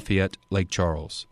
Lafayette, Lake Charles.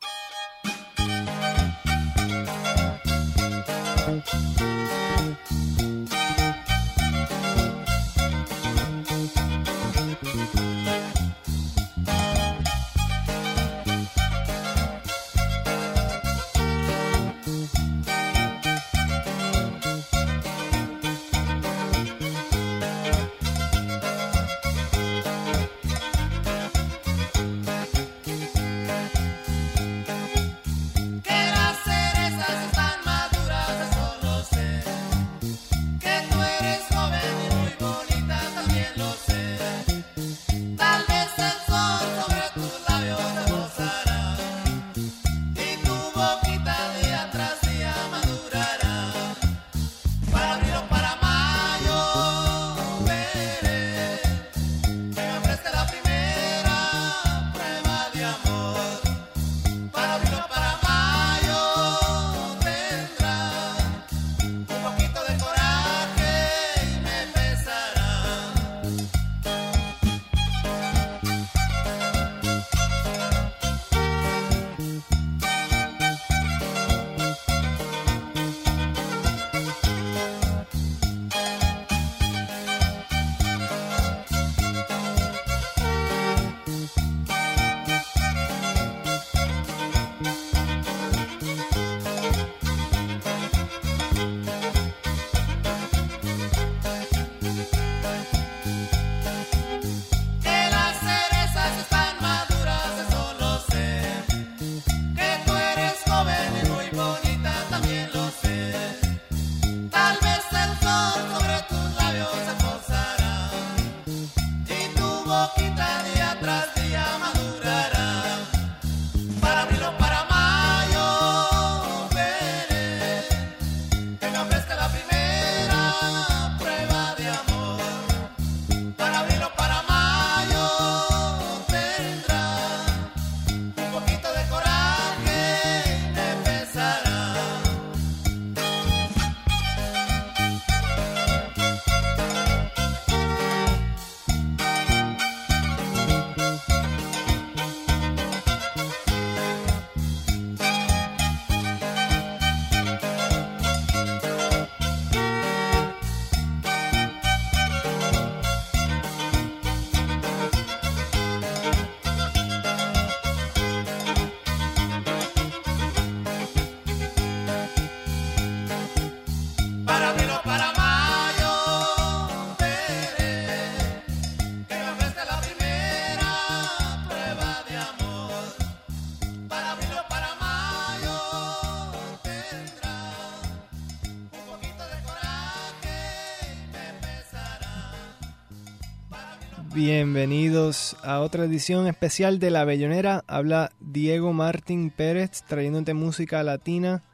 Bienvenidos a otra edición especial de La Bellonera. Habla Diego Martín Pérez, trayéndote música latina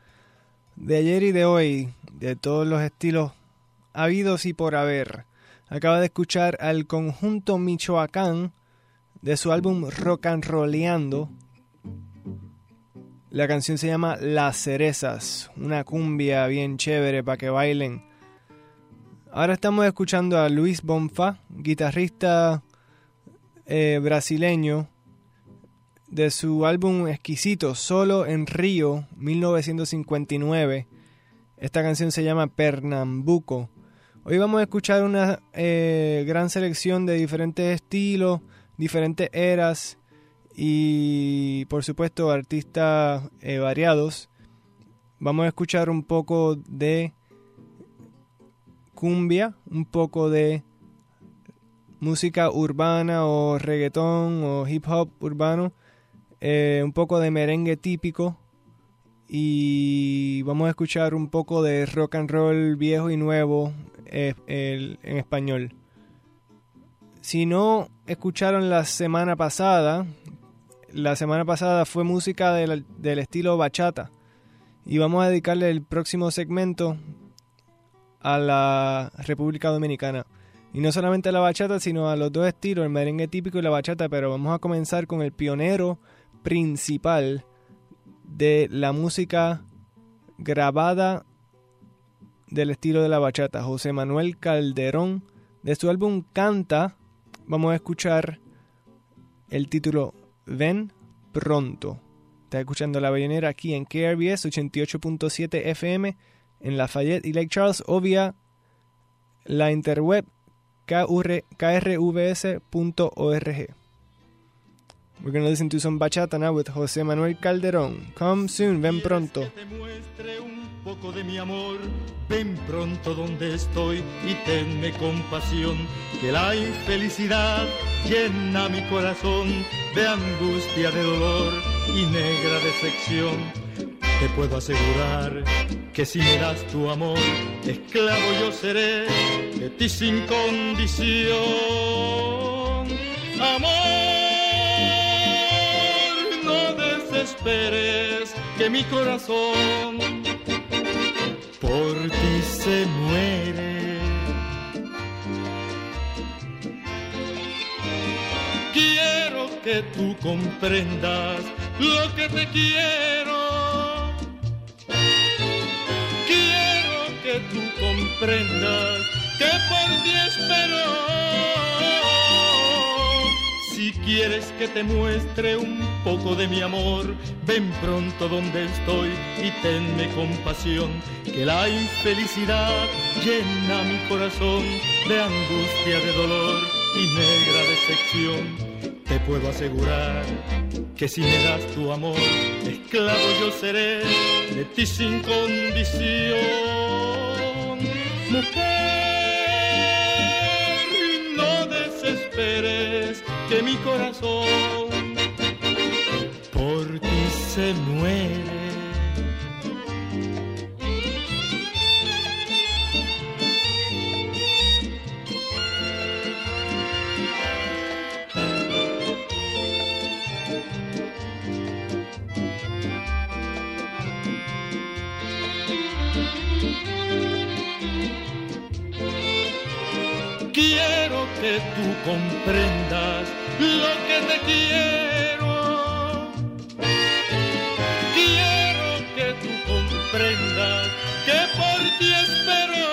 de ayer y de hoy, de todos los estilos habidos y por haber. Acaba de escuchar al conjunto Michoacán de su álbum Rock and Rolleando. La canción se llama Las Cerezas, una cumbia bien chévere para que bailen. Ahora estamos escuchando a Luis Bonfá, guitarrista brasileño, de su álbum exquisito Solo en Río, 1959. Esta canción se llama Pernambuco. Hoy vamos a escuchar una gran selección de diferentes estilos, diferentes eras y, por supuesto, artistas variados. Vamos a escuchar un poco de cumbia, un poco de música urbana o reggaetón o hip hop urbano, un poco de merengue típico y vamos a escuchar un poco de rock and roll viejo y nuevo en español. Si no escucharon la semana pasada fue música del estilo bachata y vamos a dedicarle el próximo segmento a la República Dominicana. Y no solamente a la bachata, sino a los dos estilos, el merengue típico y la bachata. Pero vamos a comenzar con el pionero principal de la música grabada del estilo de la bachata, José Manuel Calderón. De su álbum Canta, vamos a escuchar el título Ven pronto. Estás escuchando La Bellonera aquí en KRBS 88.7 FM en Lafayette y Lake Charles o vía la interweb krvs.org. We're going to listen to some bachata now with José Manuel Calderón. Come soon, ven pronto. Que te muestre un poco de mi amor, ven pronto donde estoy y tenme compasión, que la infelicidad llena mi corazón de angustia, de dolor y negra decepción. Te puedo asegurar que si me das tu amor, esclavo yo seré de ti sin condición. Amor, no desesperes, que mi corazón por ti se muere. Quiero que tú comprendas lo que te quiero. Quiero que tú comprendas que por ti espero. Si quieres que te muestre un poco de mi amor, ven pronto donde estoy y tenme compasión, que la infelicidad llena mi corazón de angustia, de dolor y negra decepción. Te puedo asegurar que si me das tu amor, esclavo yo seré de ti sin condición. Mujer, no desesperes, que mi corazón por ti se muere. Quiero que tú comprendas lo que te quiero. Quiero que tú comprendas que por ti espero.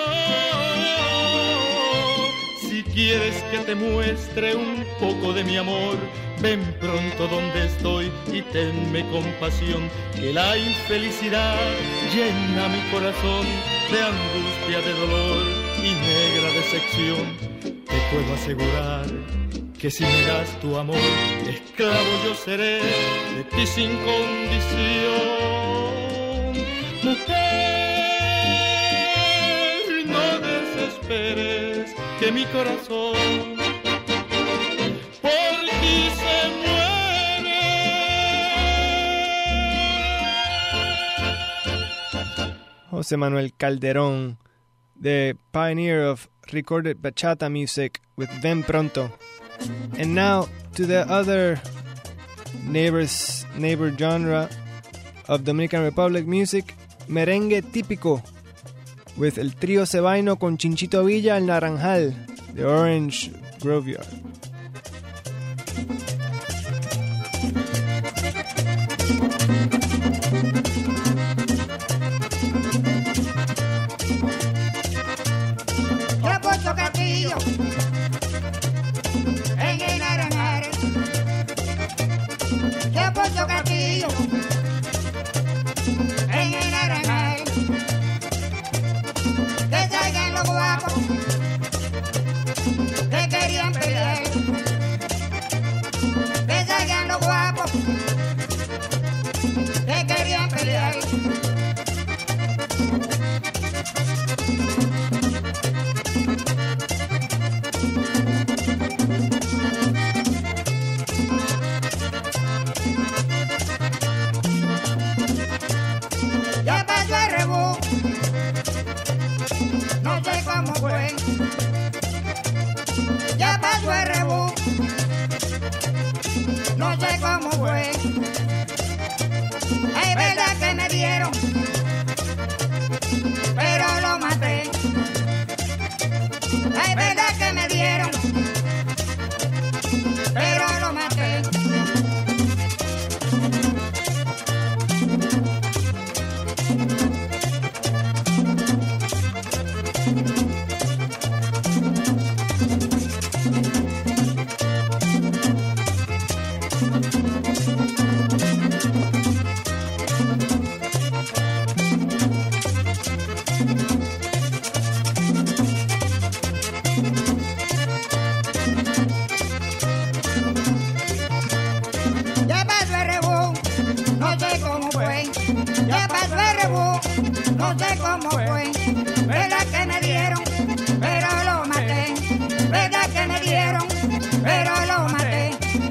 Si quieres que te muestre un poco de mi amor, ven pronto donde estoy y tenme compasión, que la infelicidad llena mi corazón de angustia, de dolor y negra decepción. Te puedo asegurar que si me das tu amor, esclavo yo seré de ti sin condición. Mujer, no desesperes, que mi corazón por ti se muere. José Manuel Calderón, the pioneer of recorded bachata music with Ven Pronto. And now to the other neighbor genre of Dominican Republic music, merengue típico, with el trío cebaino con Chinchito Villa, el Naranjal, the Orange Graveyard. En el Naranjal, que Puerto Castillo, en el Naranjal, que salgan los guapos, que querían pelear, que salgan los guapos, que querían pelear. ya pasó el rebú, no sé cómo fue. Ya pasó el rebú, no sé cómo fue. Verdad que me dieron, pero lo maté. Verdad que me dieron, pero lo maté.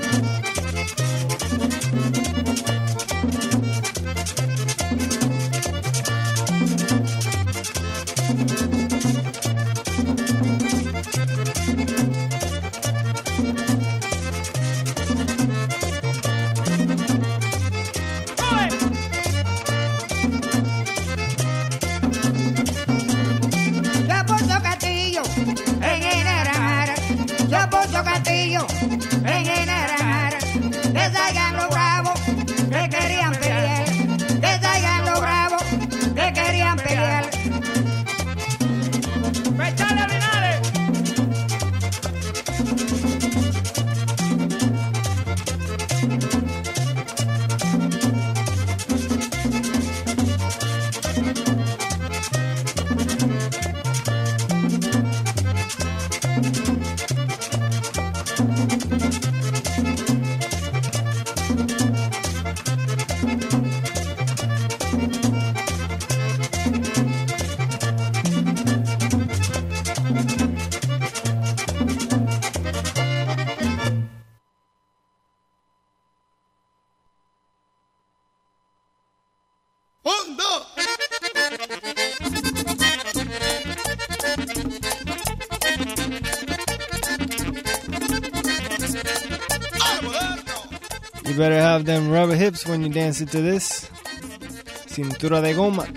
Castillo, en Enarajara, que salgan los bravos que querían pelear, que salgan los bravos que querían pelear. ¡Pechale, Linares! You better have them rubber hips when you dance to this. Cintura de goma.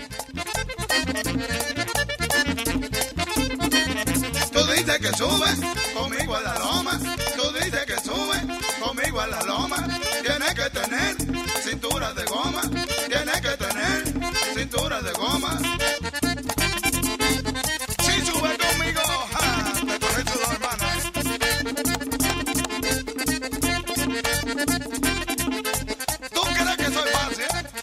Tú dices que sube conmigo a la loma. Tú dices que sube conmigo a la loma. Tienes que tener cintura de goma. Tienes que tener cintura de goma. Si sube conmigo, te coge tu hermana. ¿Tú crees que soy fácil?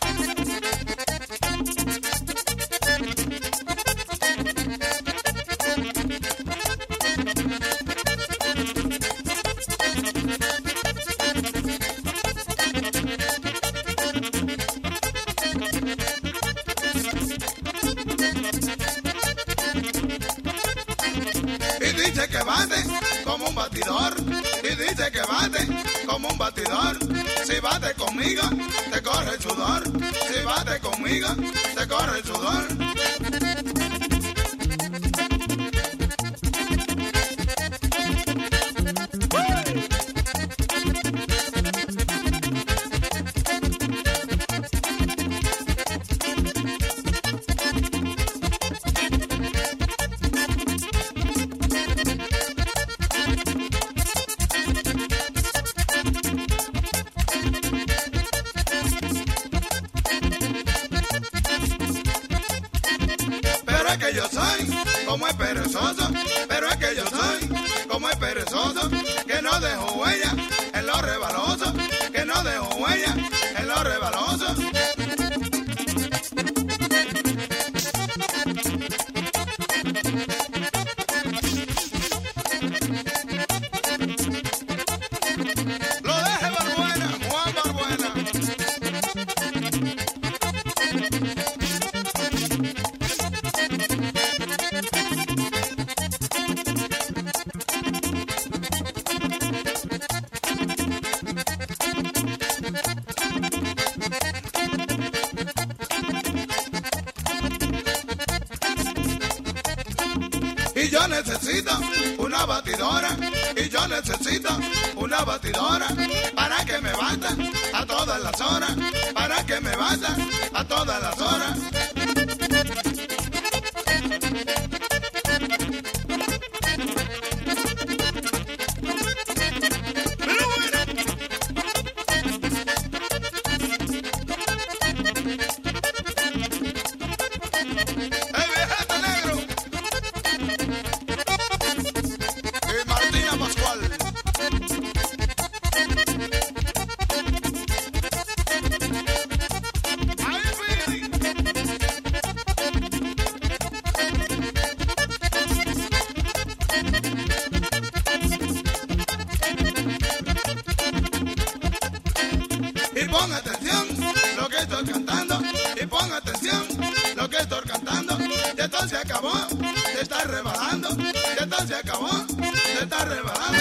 Dice que bate como un batidor. Y dice que bate como un batidor. Si bate conmigo, te corre el sudor. Si bate conmigo, te corre el sudor. Pero es que yo soy como es perezoso, pero es que yo soy como es perezoso, que no dejo huella en lo rebaloso, que no dejo huella en lo rebaloso. Lo deje Barbuena, Juan Barbuena. Y yo necesito una batidora, y yo necesito una batidora para que me bata a todas las horas, para que me bata a todas las horas. ¡El viejete negro! Y Martina Pascual. pon atención lo que estoy cantando, y pon atención lo que estoy cantando. Ya esto se acabó, se está rebalando, ya esto se acabó, se está rebalando.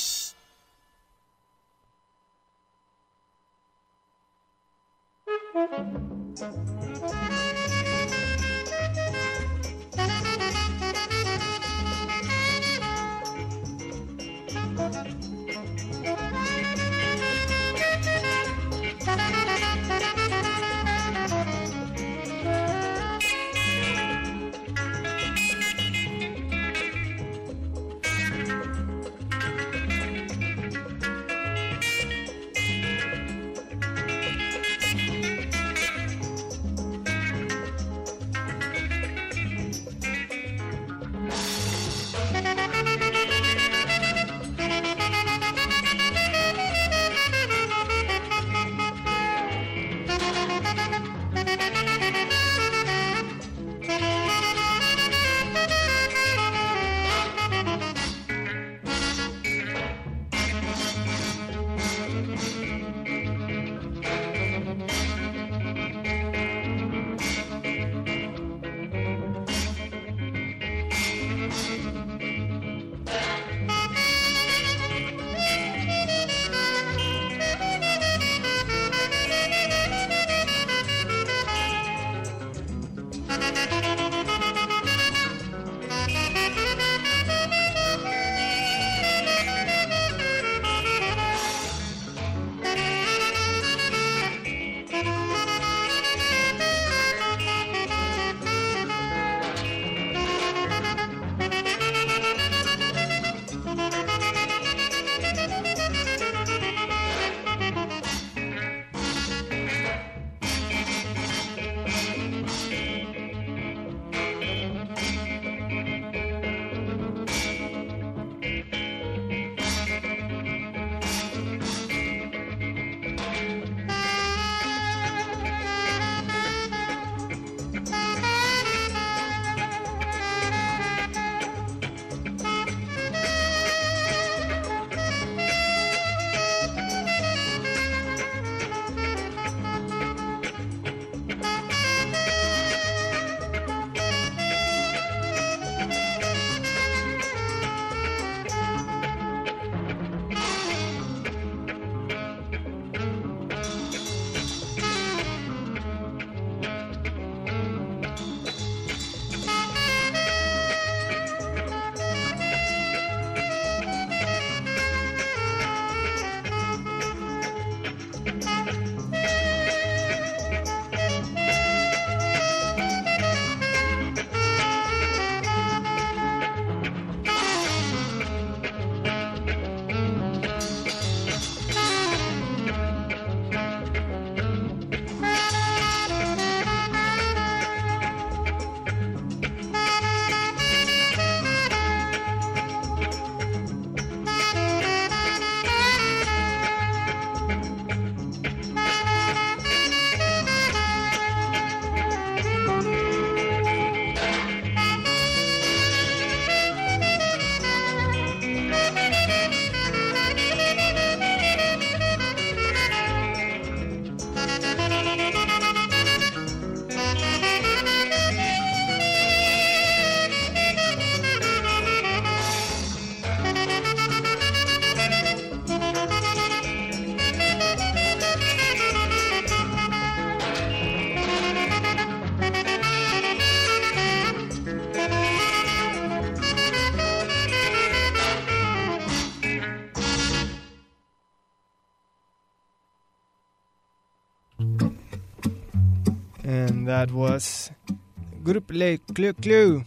And that was Groupe Les Clou Clou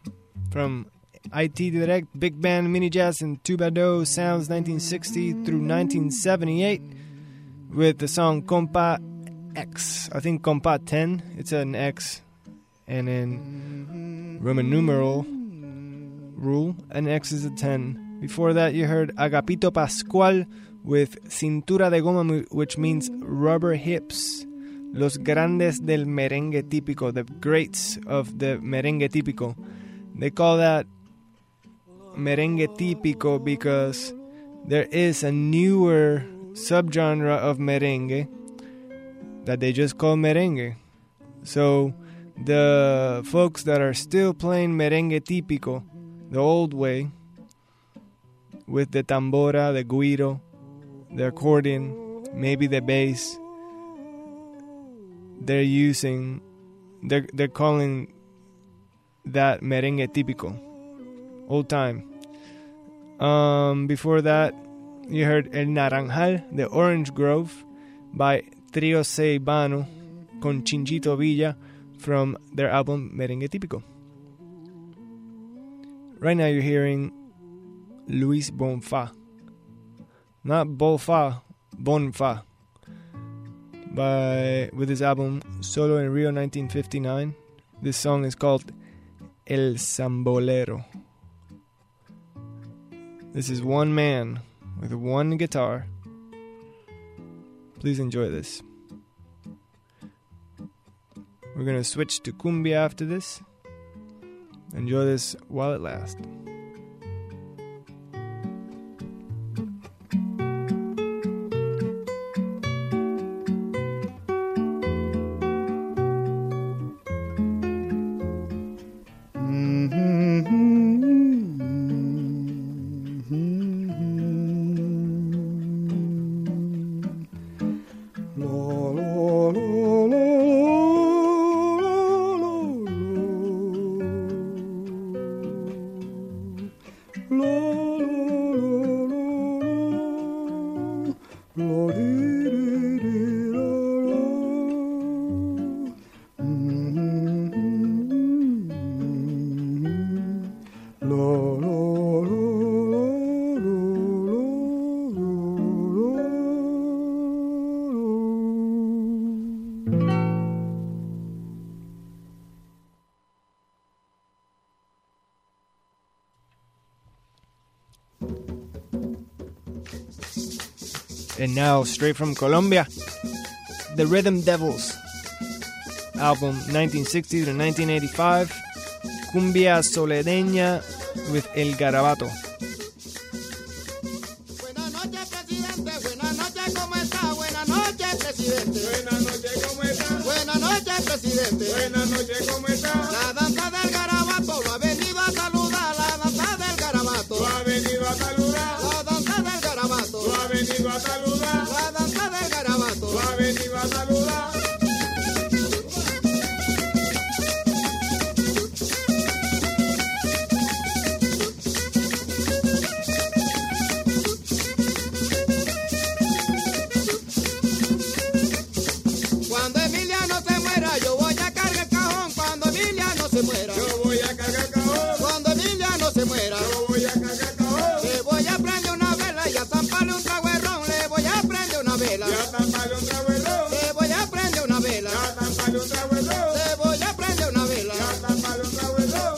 from IT Direct, Big Band, Mini Jazz, and Tubado Sounds 1960 through 1978 with the song Compa X. I think Compa 10, it's an X. And in Roman numeral rule, an X is a 10. Before that, you heard Agapito Pascual with Cintura de Goma, which means rubber hips. Los grandes del merengue típico, the greats of the merengue típico. They call that merengue típico because there is a newer subgenre of merengue that they just call merengue. So the folks that are still playing merengue típico, the old way, with the tambora, the guiro, the accordion, maybe the bass, they're calling that merengue típico, old time. Before that, you heard El Naranjal, the Orange Grove, by Trio Ceibano con Chinchito Villa from their album Merengue Típico. Right now you're hearing Luis Bonfa. Not Bolfa, Bonfa. With his album Solo en Rio 1959. This song is called El Sambolero. This is one man with one guitar. Please enjoy this. We're going to switch to cumbia after this. Enjoy this while it lasts. And now, straight from Colombia, the Rhythm Devils, album 1960 to 1985, Cumbia Soledeña with El Garabato. Buenas noches, presidente. Buenas noches, ¿cómo está? Buenas noches, presidente. Buenas noches, ¿cómo está? Buenas noches, presidente. Buenas noches, ¿cómo está? La danza del garabato lo ha venido a saludar. La danza del garabato lo ha venido a saludar. La danza del garabato lo ha venido a saludar. La danza del garabato lo ha venido a saludar. Cuando Emiliano se muera, yo voy a cargar el cajón. Cuando Emiliano se muera, yo voy a cargar el cajón. Cuando Emiliano se muera, yo voy a cargar el cajón. Le voy a prender una vela y a zamparle un trago de ron. Le voy a prender una vela. Ya zamparle un trago de ron. Le voy a prender una vela. Ya zamparle un trago de ron. Le voy a prender una vela. Ya zamparle un trago de ron.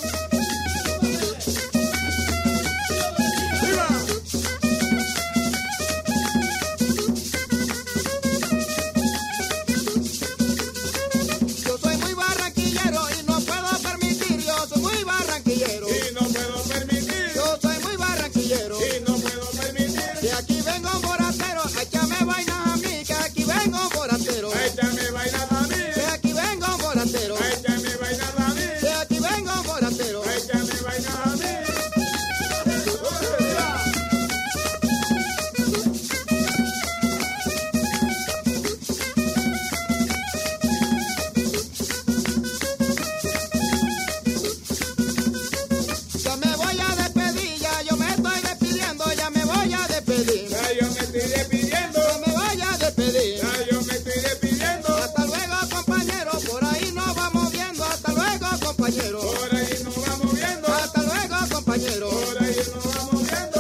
Yo soy muy barranquillero y no puedo permitir. Yo soy muy barranquillero y no puedo permitir. Yo soy muy barranquillero y no puedo permitir. Que aquí vengo un borrachero, échame vainas a mí. Que aquí vengo un borrachero, échame vainas a mí. Que aquí vengo un borrachero, échame vainas a mí. Que aquí vengo un borrachero, échame vainas a mí. Ya me voy a despedir, ya yo me estoy despidiendo, ya me voy a despedir. Ya yo me estoy despidiendo, ya me voy a despedir. Ya yo me estoy despidiendo. Hasta luego, compañero, por ahí nos vamos viendo. Hasta luego, compañero, por ahí nos vamos viendo. Hasta luego, compañero, por ahí nos vamos viendo.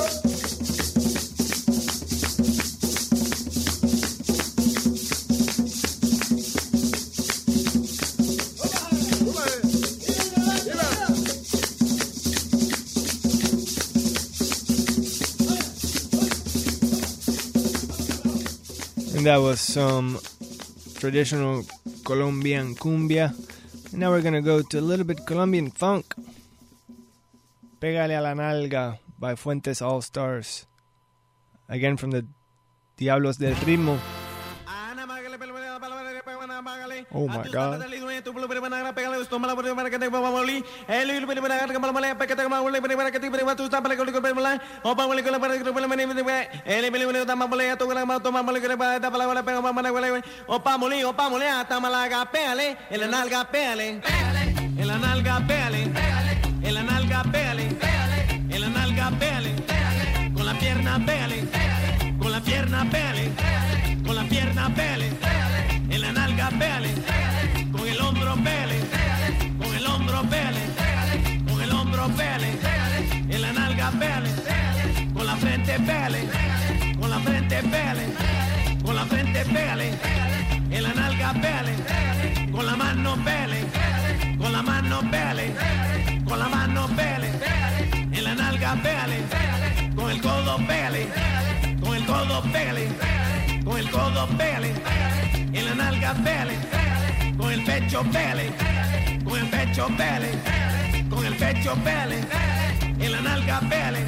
And that was some traditional Colombian cumbia. And now we're going to go to a little bit Colombian funk. Pégale a la nalga by Fuentes All Stars. Again from the Diablos del Ritmo. Oh my God. Opa mole, hasta Malaga, péale, en la nalga, péale, en la nalga, péale, en la nalga, péale, en la nalga, péale, con la pierna, péale, con la pierna, péale, con la pierna, péale, en la nalga, péale, con el hombro, péale, con el hombro, péale, con el hombro, péale, en la nalga, péale, con la frente, péale, con la frente, péale, con la frente, péale, en la nalga, péale, con la mano, péale, con la mano, péale, con la mano, péale, en la nalga, péale, con el codo, péale, con el codo, péale, con el codo, péale, en la nalga, péale, con el pecho, péale, con el pecho, péale, con el pecho, péale, en la nalga, péale.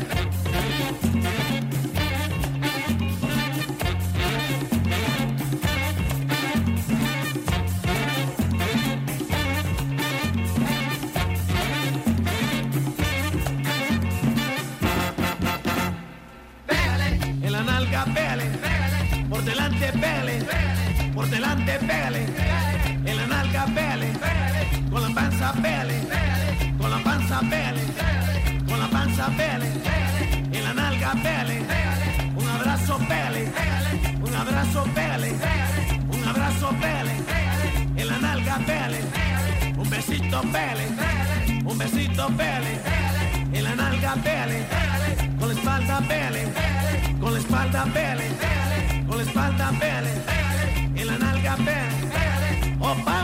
En la nalga, pégale, por delante, pégale, por delante, pégale, en la nalga, pégale, con la panza, pégale, con la panza, pégale, con la panza, pégale, en la nalga, pégale, un abrazo, pégale, un abrazo, pégale, un abrazo, pégale, en la nalga, pégale, un besito, pégale, un besito, pégale, en la nalga, pégale, con la espalda, pégale, con la espalda, pele, con la espalda, pele, en la nalga, pele, opa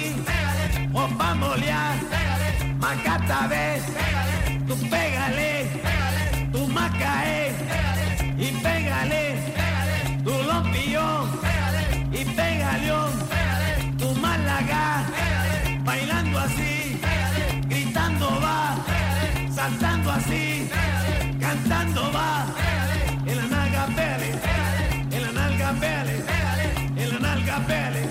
molia, macata ves, tú pégale, tú macae, y pégale, tú lompillón, y pégale, tú málaga, bailando así, gritando va, saltando así, cantando va. En la nalga, pele, en la nalga, pele, en la nalga, pele.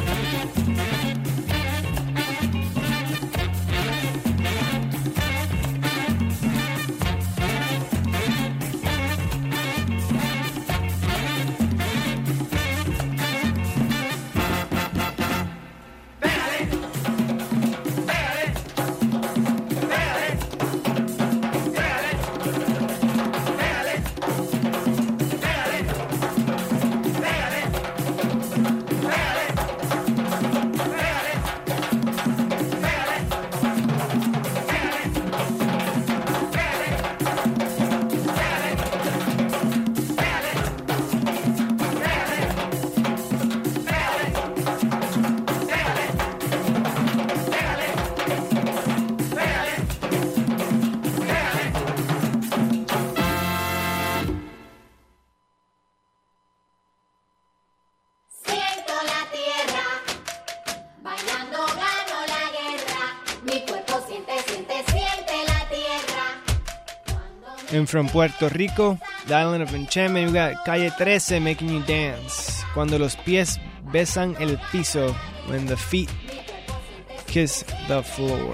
And from Puerto Rico, the island of Enchantment, we got Calle 13 making you dance. Cuando los pies besan el piso, when the feet kiss the floor.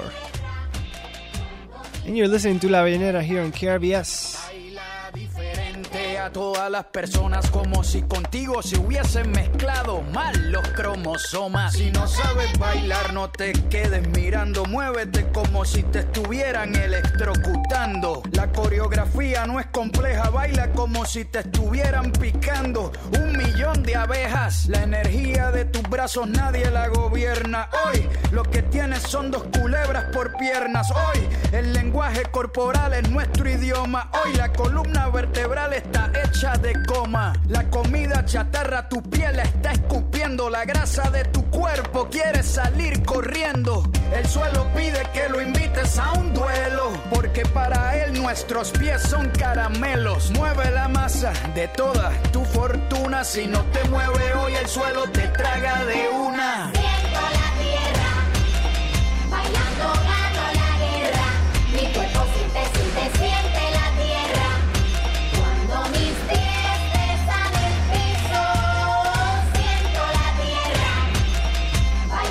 And you're listening to La Ballenera here on KRBS. A todas las personas como si contigo se hubiesen mezclado mal los cromosomas. Si no sabes bailar, no te quedes mirando, muévete como si te estuvieran electrocutando. La coreografía no es compleja, baila como si te estuvieran picando 1,000,000 de abejas. La energía de tus brazos nadie la gobierna. Hoy lo que tienes son 2 culebras por piernas. Hoy el lenguaje corporal es nuestro idioma. Hoy la columna vertebral está hecha de goma. La comida chatarra tu piel está escupiendo. La grasa de tu cuerpo quiere salir corriendo. El suelo pide que lo invites a un duelo, porque para él nuestros pies son caramelos. Mueve la masa de toda tu fortuna. Si no te mueve hoy el suelo te traga de una. Siento la tierra, bailando gano la guerra. Mi cuerpo siente la tierra. Cuando mis pies besan el piso, siento la tierra,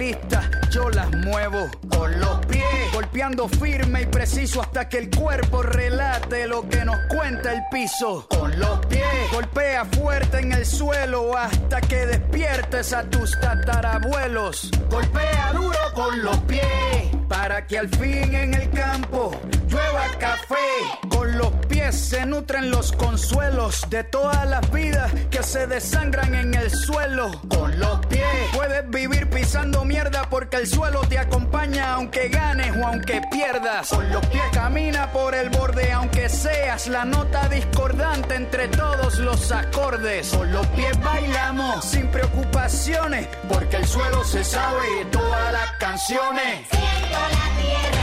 vista, yo las muevo con los pies, golpeando firme y preciso hasta que el cuerpo relate lo que nos cuenta el piso. Con los pies, golpea fuerte en el suelo hasta que despiertes a tus tatarabuelos. Golpea duro con los pies para que al fin en el campo llueva café. Con los pies se nutren los consuelos de todas las vidas que se desangran en el suelo. Con los pies puedes vivir pisando mierda porque el suelo te acompaña aunque ganes o aunque pierdas. Con los pies camina por el borde aunque seas la nota discordante entre todos los acordes. Con los pies bailamos sin preocupaciones porque el suelo se sabe todas las canciones. Siento la tierra,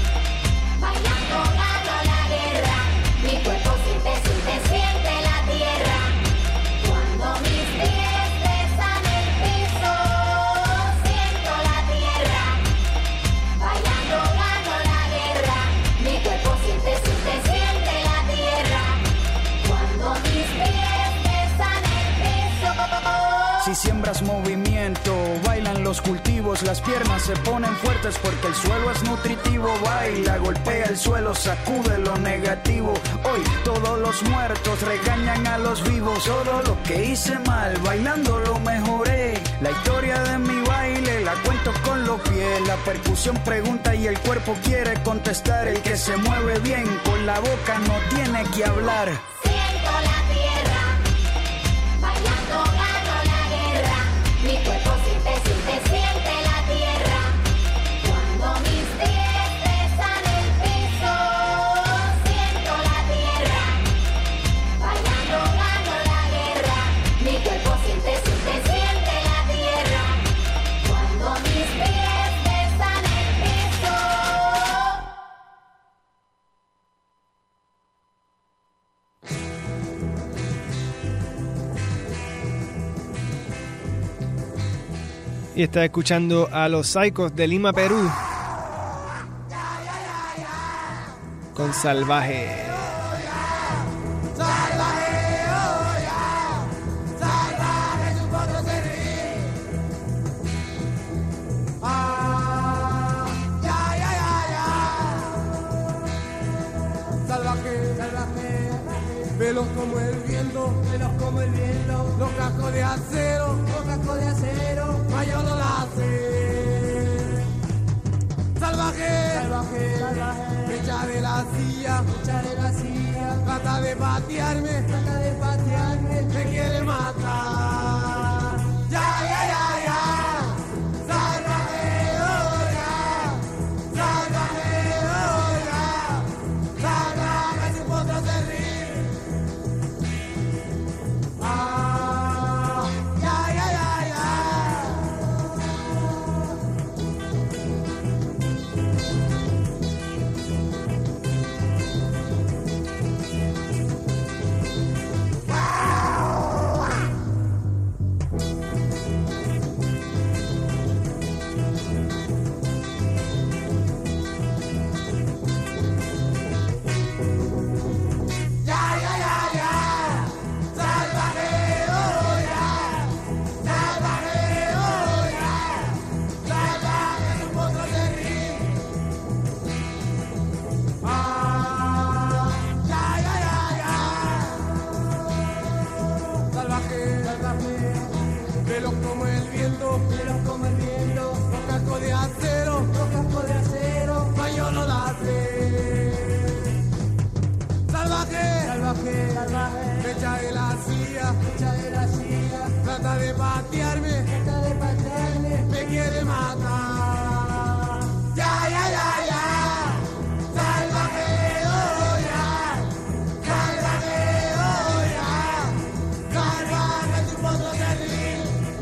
bailando gano la guerra. Mi cuerpo siente la tierra. Cuando mis pies besan el piso, siento la tierra, bailando gano la guerra. Mi cuerpo siente la tierra. Cuando mis pies besan el piso. Si siembras movimiento, bailan los cultivos, las piernas se ponen fuertes porque el suelo es nutritivo. Baila, golpea el suelo, sacude lo negativo. Hoy todos los muertos regañan a los vivos. Todo lo que hice mal, bailando lo mejoré. La historia de mi baile la cuento con los pies. La percusión pregunta y el cuerpo quiere contestar. El que se mueve bien con la boca no tiene que hablar. Siento la tierra, bailando gano la guerra. Mi cuerpo siente la tierra. Cuando mis pies besan el piso, siento la tierra, bailando gano la guerra. Mi cuerpo siente la tierra. Cuando mis pies besan el piso. Y está escuchando a Los Psychos de Lima, Perú, con Salvaje. Velos como el viento, los cascos de acero, mayo no la hace. Salvaje, me echa de la silla, trata de patearme, me quiere matar. Ya. Salvaje, oh ya, salvaje sin potro terrible. Velos como el viento, los cascos de acero, mayo no la hace. Salvaje, me echa de la silla, trata de patearme, me quiere matar. Ya. Salvaje, oh ya, salvaje sin potro terrible.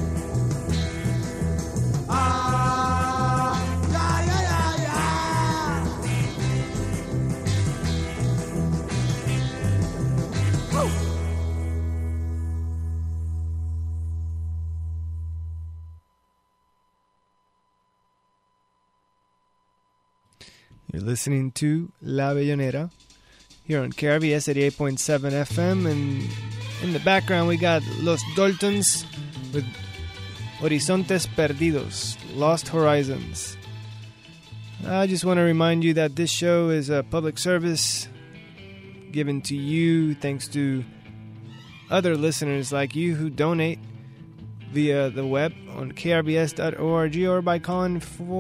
You're listening to La Bellonera here on KRBS 88.7 FM, and in the background we got Los Daltons with Horizontes Perdidos, Lost Horizons. I just want to remind you that this show is a public service given to you thanks to other listeners like you who donate via the web on krbs.org or by calling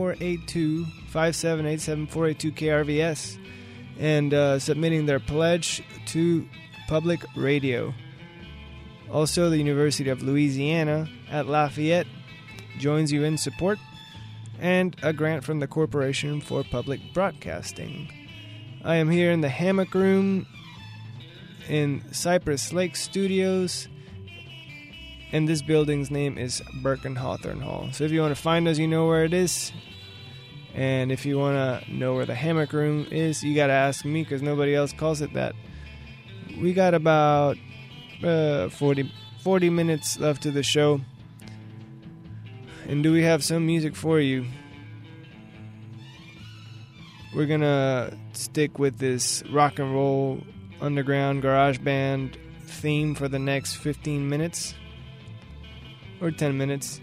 482-5787-482-KRVS and submitting their pledge to public radio. Also, the University of Louisiana at Lafayette joins you in support, and a grant from the Corporation for Public Broadcasting. I am here in the Hammock Room in Cypress Lake Studios, and this building's name is Burke and Hawthorne Hall. So if you want to find us, you know where it is. And if you want to know where the Hammock Room is, you got to ask me because nobody else calls it that. We got about 40 minutes left to the show. And do we have some music for you? We're going to stick with this rock and roll underground garage band theme for the next 15 minutes. Or 10 minutes.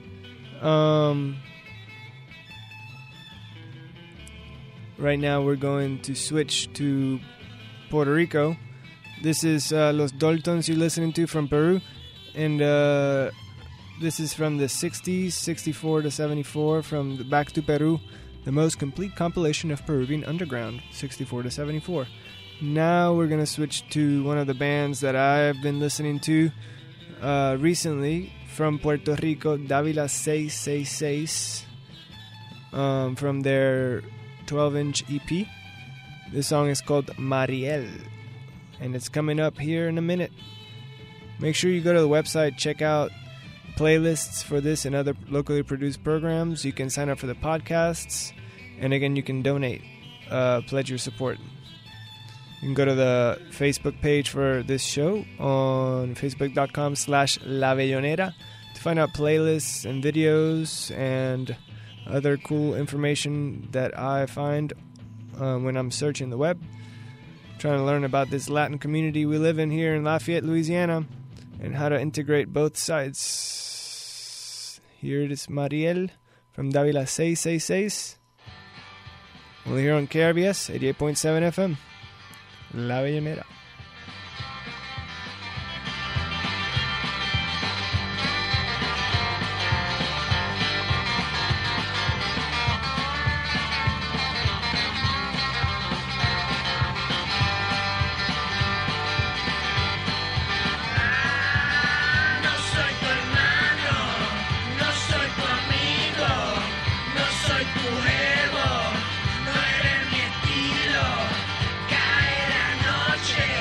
Right now we're going to switch to Puerto Rico. This is Los Daltons you're listening to from Peru. And this is from the 60s, 64 to 74, from Back to Peru, the most complete compilation of Peruvian underground, 64 to 74. Now we're going to switch to one of the bands that I've been listening to recently from Puerto Rico, Davila 666, from their 12-inch EP. This song is called Mariel, and it's coming up here in a minute. Make sure you go to the website, check out playlists for this and other locally produced programs. You can sign up for the podcasts, and again, you can donate, pledge your support. You can go to the Facebook page for this show on facebook.com/La Bellonera to find out playlists and videos and other cool information that I find when I'm searching the web, trying to learn about this Latin community we live in here in Lafayette, Louisiana, and how to integrate both sides. Here it is, Mariel from Davila 666. We're here on KRBS 88.7 FM, La Bellonera. Cae la noche.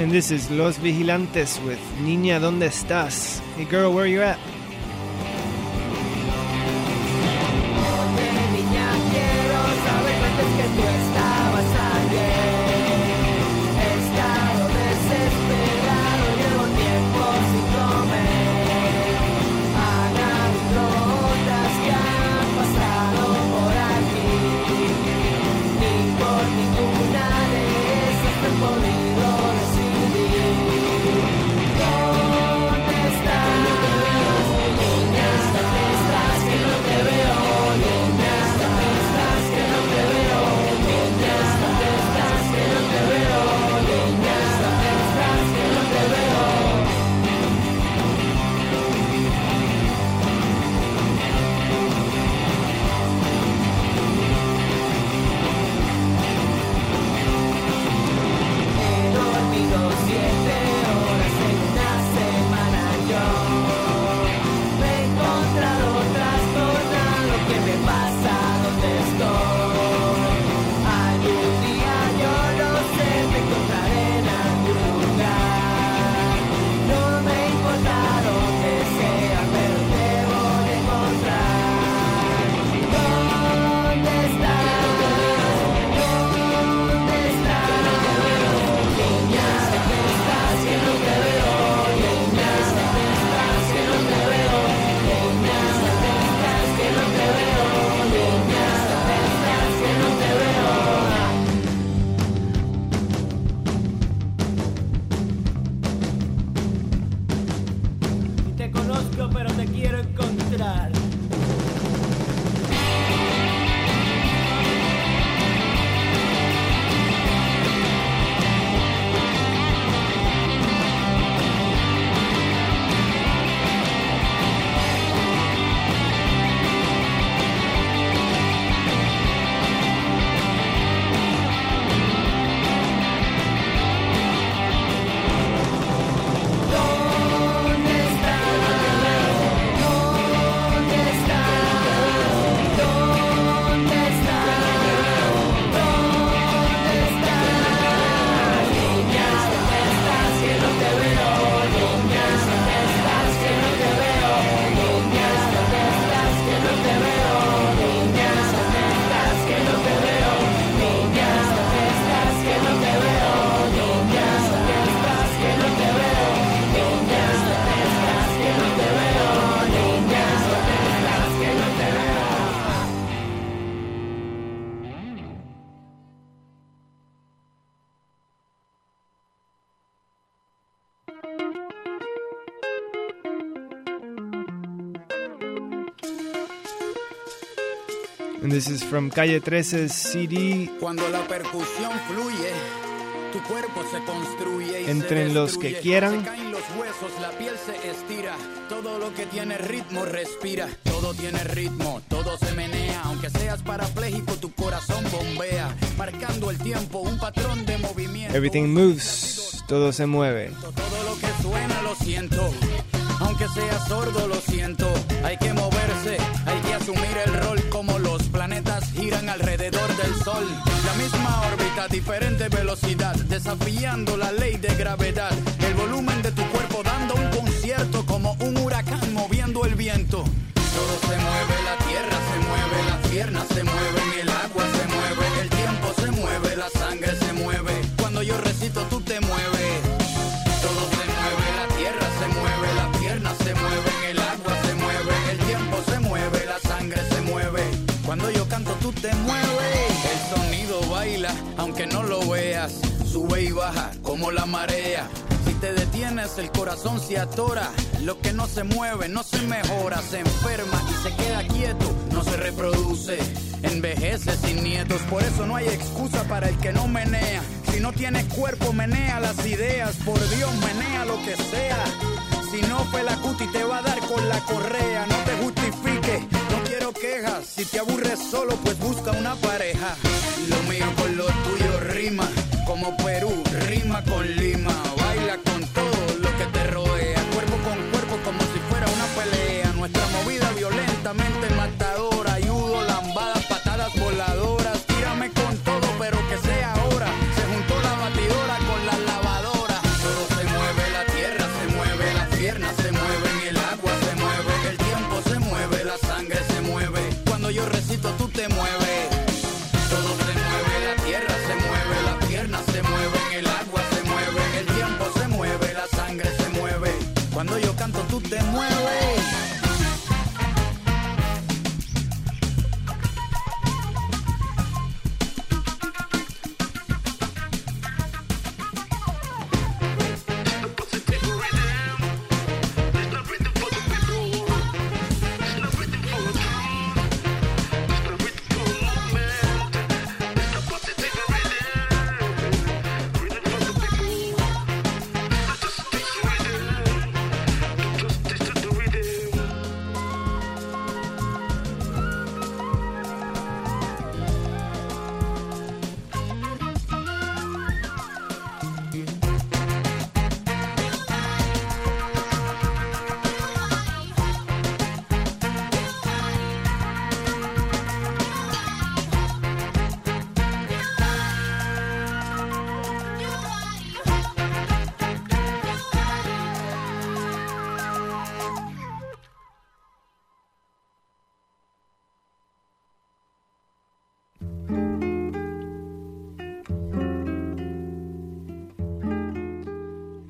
And this is Los Vigilantes with Niña, ¿dónde estás? Hey girl, where you at? And this is from Calle 13's CD. Cuando la percusión fluye, tu cuerpo se construye y Entre se los que destruye. quieran. Se caen los huesos, la piel se estira. Todo lo que tiene ritmo respira. Todo tiene ritmo, todo se menea. Aunque seas parapléjico, tu corazón bombea. Marcando el tiempo, un patrón de movimiento. Everything moves, todo se mueve. Todo lo que suena lo siento. Aunque sea sordo lo siento. Hay que moverse, hay que asumir el rol. Como los planetas giran alrededor del sol. La misma órbita, diferente velocidad. Desafiando la ley de gravedad. El volumen de tu cuerpo dando un concierto. Como un huracán moviendo el viento. Todo se mueve, la tierra se mueve. Las piernas se mueven, el agua se mueve. El tiempo se mueve, la sangre se mueve. Cuando yo recito tú te mueves. Todo se mueve, la tierra se mueve. Las piernas se mueven, el agua se mueve. El tiempo se mueve, la sangre se mueve. Cuando yo canto tú te mueves. El sonido baila, aunque no lo veas. Sube y baja como la marea. Si te detienes el corazón se atora. Lo que no se mueve no se mejora. Se enferma y se queda quieto. No se reproduce, envejece sin nietos. Por eso no hay excusa para el que no menea. Si no tienes cuerpo menea las ideas. Por Dios menea lo que sea. Si no fue la cuti te va a dar con la correa. No te justifiques, no quiero quejas. Si te aburres solo pues busca una pareja. Lo mío con lo tuyo rima. Como Perú rima con Lima. Baila con todo lo que te rodea. Cuerpo con cuerpo como si fuera una pelea. Nuestra movida violentamente matadora. Ayudo, lambadas, patadas voladoras. Tírame con todo pero que sea ahora. Se juntó la batidora con la lavadora.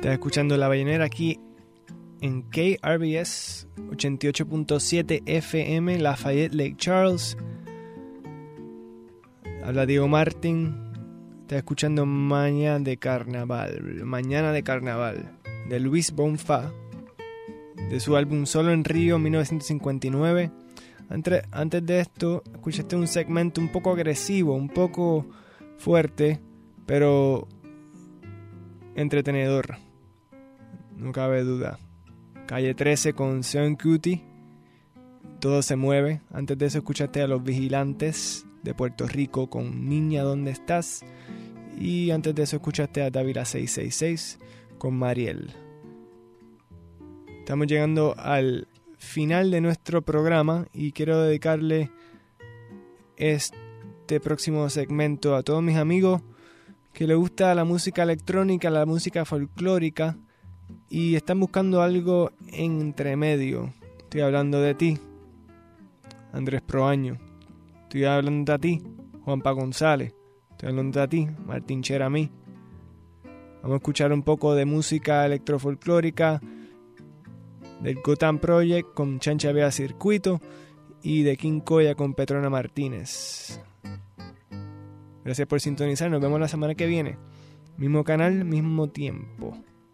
Estás escuchando La Ballenera aquí en KRBS 88.7 FM, Lafayette, Lake Charles. Habla Diego Martín. Estás escuchando Mañana de Carnaval, de Luis Bonfa, de su álbum Solo en Río, 1959. Antes de esto, escuchaste un segmento un poco agresivo, un poco fuerte, pero entretenedor, no cabe duda. Calle 13 con Sean Cutie, Todo se mueve. Antes de eso escuchaste a Los Vigilantes de Puerto Rico con Niña, ¿dónde estás? Y antes de eso escuchaste a Dávila 666 con Mariel. Estamos llegando al final de nuestro programa y quiero dedicarle este próximo segmento a todos mis amigos que les gusta la música electrónica, la música folclórica y están buscando algo entre medio. Estoy hablando de ti, Andrés Proaño. Estoy hablando de ti, Juanpa González. Estoy hablando de ti, Martín Cheramí. Vamos a escuchar un poco de música electrofolclórica del Gotham Project con Chancha Vea Circuito y de King Koya con Petrona Martínez. Gracias por sintonizar. Nos vemos la semana que viene. Mismo canal, mismo tiempo.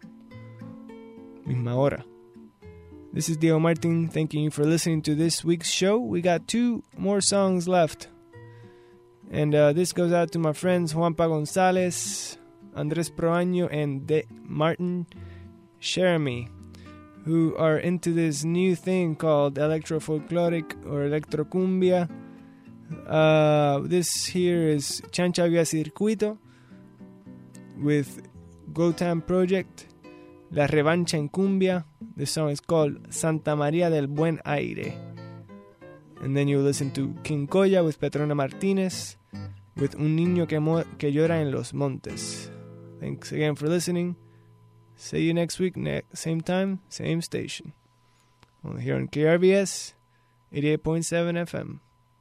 Misma hora. This is Diego Martin. Thanking you for listening to this week's show. We got 2 more songs left. And this goes out to my friends Juanpa González, Andrés Proaño, and Martin Cherami, who are into this new thing called electrofolkloric or electrocumbia. This here is Chancha Vía Circuito with Gotham Project, La Revancha en Cumbia. The song is called Santa María del Buen Aire. And then you listen to King Koya with Petrona Martínez with Un Niño que Llora en los Montes. Thanks again for listening. See you next week, same time, same station. Here on KRBS 88.7 FM.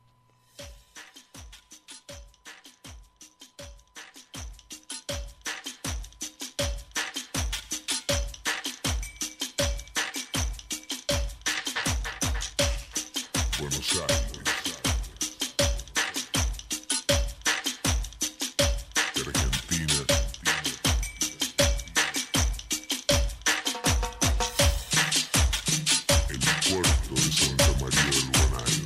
Buenos Aires, Argentina, el puerto de Santa María del Buen Aire.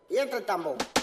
Y entra el tambor.